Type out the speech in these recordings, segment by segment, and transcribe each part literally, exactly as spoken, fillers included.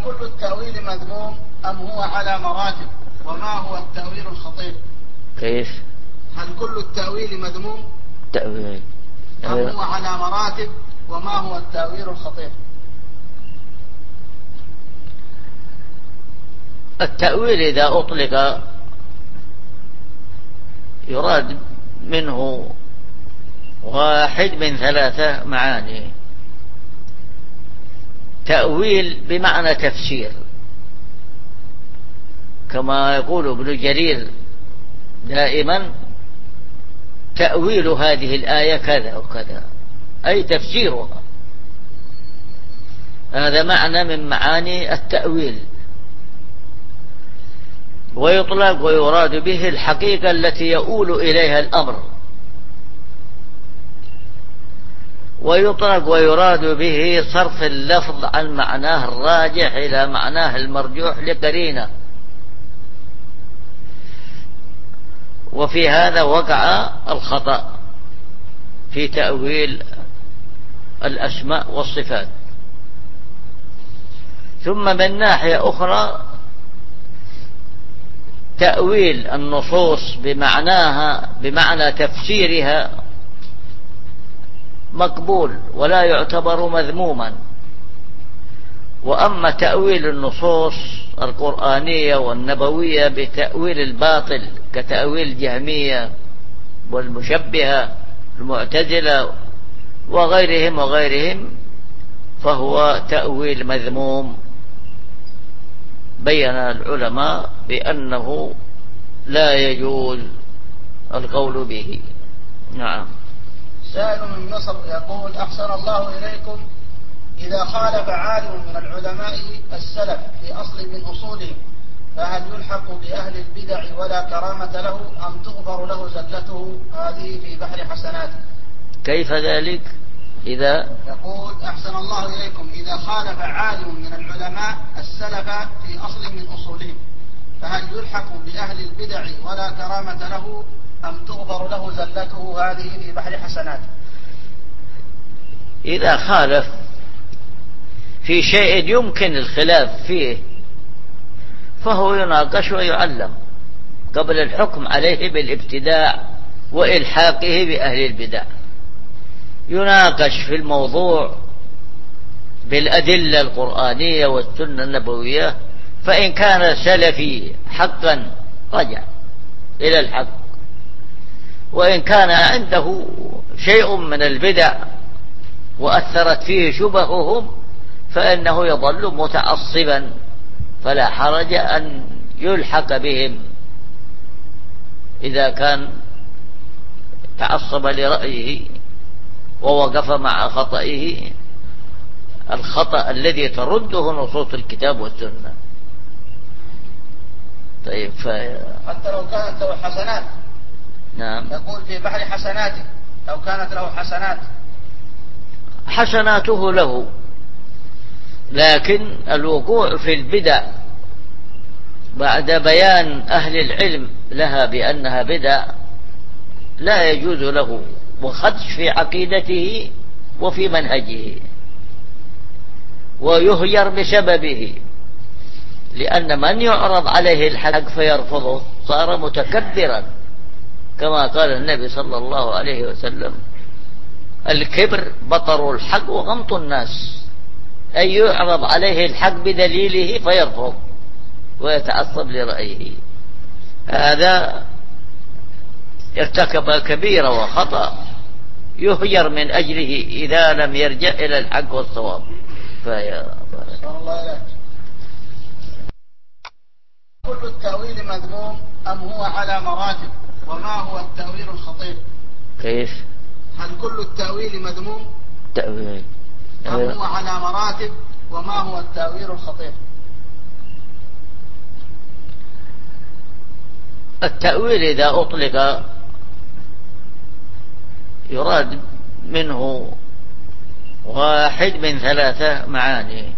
كل التأويل مذموم أم هو على مراتب؟ وما هو التأويل الخطير؟ كيف؟ هل كل التأويل مذموم تأويل أم هو على مراتب؟ وما هو التأويل الخطير؟ التأويل إذا أطلق يراد منه واحد من ثلاثة معاني. تأويل بمعنى تفسير، كما يقول ابن جرير دائما: تأويل هذه الآية كذا وكذا، أي تفسيرها. هذا معنى من معاني التأويل. ويطلق ويراد به الحقيقة التي يؤول إليها الأمر، ويطلق ويراد به صرف اللفظ عن معناه الراجح إلى معناه المرجوح لقرينة. وفي هذا وقع الخطأ في تأويل الأسماء والصفات. ثم من ناحية أخرى تأويل النصوص بمعناها بمعنى تفسيرها مقبول ولا يعتبر مذموما. وأما تأويل النصوص القرآنية والنبوية بتأويل الباطل كتأويل الجهمية والمشبهة المعتزلة وغيرهم وغيرهم فهو تأويل مذموم، بين العلماء بأنه لا يجوز القول به. نعم. سائل من مصر يقول: أحسن الله إليكم، إذا خالف عالم من العلماء السلف في أصل من أصولهم فهل يلحق بأهل البدع ولا كرامة له أم تغفر له زلته هذه في بحر حسناته؟ كيف ذلك؟ إذا يقول: أحسن الله إليكم، إذا خالف عالم من العلماء السلف في أصل من أصولهم فهل يلحق بأهل البدع ولا كرامة له أم تغفر له زلته هذه في بحر حسناته؟ إذا خالف في شيء يمكن الخلاف فيه فهو يناقش ويعلم قبل الحكم عليه بالابتداع وإلحاقه بأهل البدع. يناقش في الموضوع بالأدلة القرآنية والسنة النبوية، فإن كان سلفي حقا رجع إلى الحق، وإن كان عنده شيء من البدع وأثرت فيه شبههم فإنه يظل متعصبا، فلا حرج أن يلحق بهم إذا كان تعصب لرأيه ووقف مع خطئه الخطأ الذي ترده نصوص الكتاب والسنة. طيب ف... حتى لو كانت له حسنات. نعم. يقول في بحر حسناته لو كانت له حسنات. حسناته له، لكن الوقوع في البدع بعد بيان أهل العلم لها بأنها بدع لا يجوز له، وخدش في عقيدته وفي منهجه، ويهجر بسببه، لأن من يعرض عليه الحق فيرفضه صار متكبرا، كما قال النبي صلى الله عليه وسلم: الكبر بطر الحق وغمط الناس، أي يعرض عليه الحق بدليله فيرفض ويتعصب لرأيه. هذا ارتكب كبيرة وخطأ يهجر من أجله إذا لم يرجع إلى الحق والصواب. فيا كل التأويل مذموم أم هو على مراتب؟ وما هو التأويل الخطير؟ كيف؟ هل كل التأويل مذموم تأويل أم هو على مراتب؟ وما هو التأويل الخطير؟ التأويل إذا أطلق يراد منه واحد من ثلاثة معاني.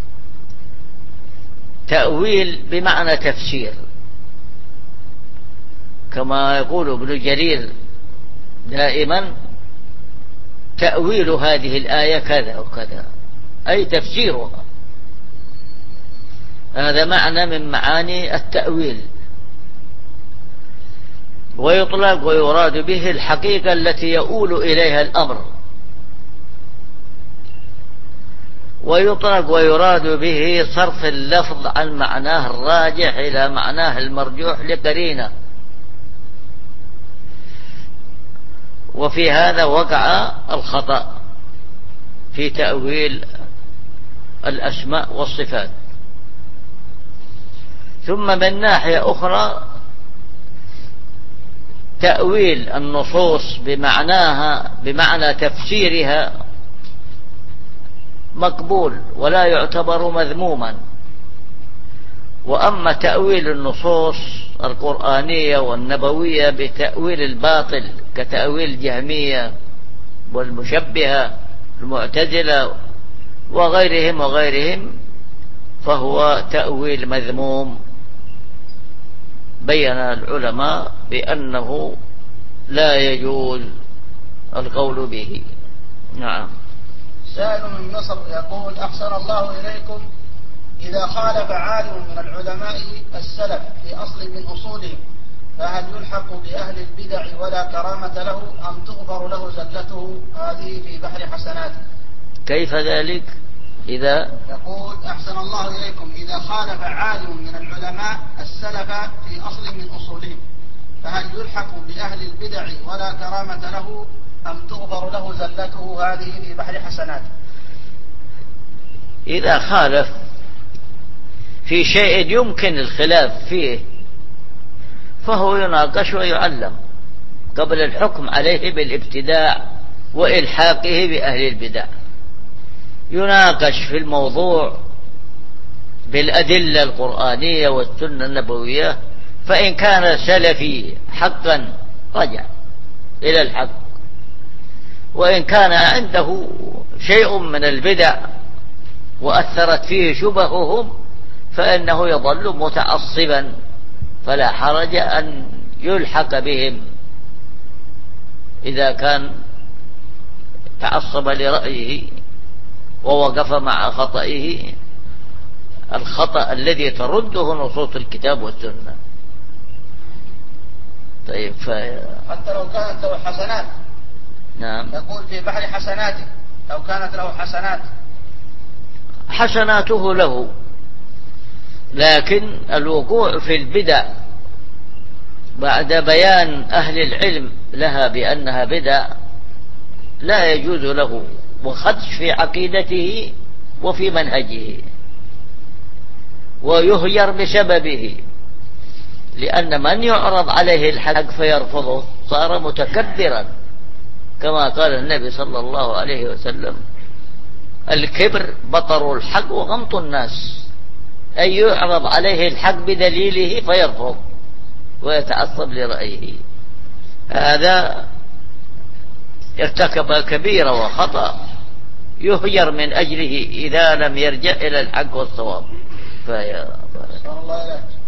تأويل بمعنى تفسير، كما يقول ابن جرير دائما: تأويل هذه الآية كذا وكذا، أي تفسيرها. هذا معنى من معاني التأويل. ويطلق ويراد به الحقيقة التي يؤول إليها الأمر، ويطلق ويراد به صرف اللفظ عن معناه الراجح إلى معناه المرجوح لقرينة. وفي هذا وقع الخطأ في تأويل الأسماء والصفات. ثم من ناحية أخرى تأويل النصوص بمعناها بمعنى تفسيرها مقبول ولا يعتبر مذموما. وأما تأويل النصوص القرآنية والنبوية بتأويل الباطل كتأويل الجهمية والمشبهة المعتزلة وغيرهم وغيرهم فهو تأويل مذموم، بين العلماء بأنه لا يجوز القول به. نعم. سائل من مصر يقول: أحسن الله إليكم، إذا خالف عالم من العلماء السلف في أصل من أصولهم فهل يلحق بأهل البدع ولا كرامة له أم تغفر له زلته هذه في بحر حسناته؟ كيف ذلك؟ إذا يقول: أحسن الله إليكم، إذا خالف عالم من العلماء السلف في أصل من أصولهم فهل يلحق بأهل البدع ولا كرامة له أم تغفر له زلته هذه في بحر حسناته؟ إذا خالف في شيء يمكن الخلاف فيه فهو يناقش ويعلم قبل الحكم عليه بالابتداع وإلحاقه بأهل البدع. يناقش في الموضوع بالأدلة القرآنية والسنة النبوية، فإن كان سلفي حقا رجع إلى الحق، وإن كان عنده شيء من البدع وأثرت فيه شبههم فإنه يظل متعصبا، فلا حرج أن يلحق بهم إذا كان تعصب لرأيه ووقف مع خطئه الخطأ الذي ترده نصوص الكتاب والسنة. طيب ف... حتى لو كانت له حسنات. نعم. يقول في بحر حسناته لو كانت له حسنات. حسناته له، لكن الوقوع في البدع بعد بيان أهل العلم لها بأنها بدع لا يجوز له، وخدش في عقيدته وفي منهجه، ويهجر بسببه، لأن من يعرض عليه الحق فيرفضه صار متكبرا، كما قال النبي صلى الله عليه وسلم: الكبر بطر الحق وغمط الناس، أي يعرض عليه الحق بدليله فيرفض ويتعصب لرأيه. هذا ارتكب كبيرة وخطأ يهجر من أجله إذا لم يرجع إلى الحق والصواب. فيا الله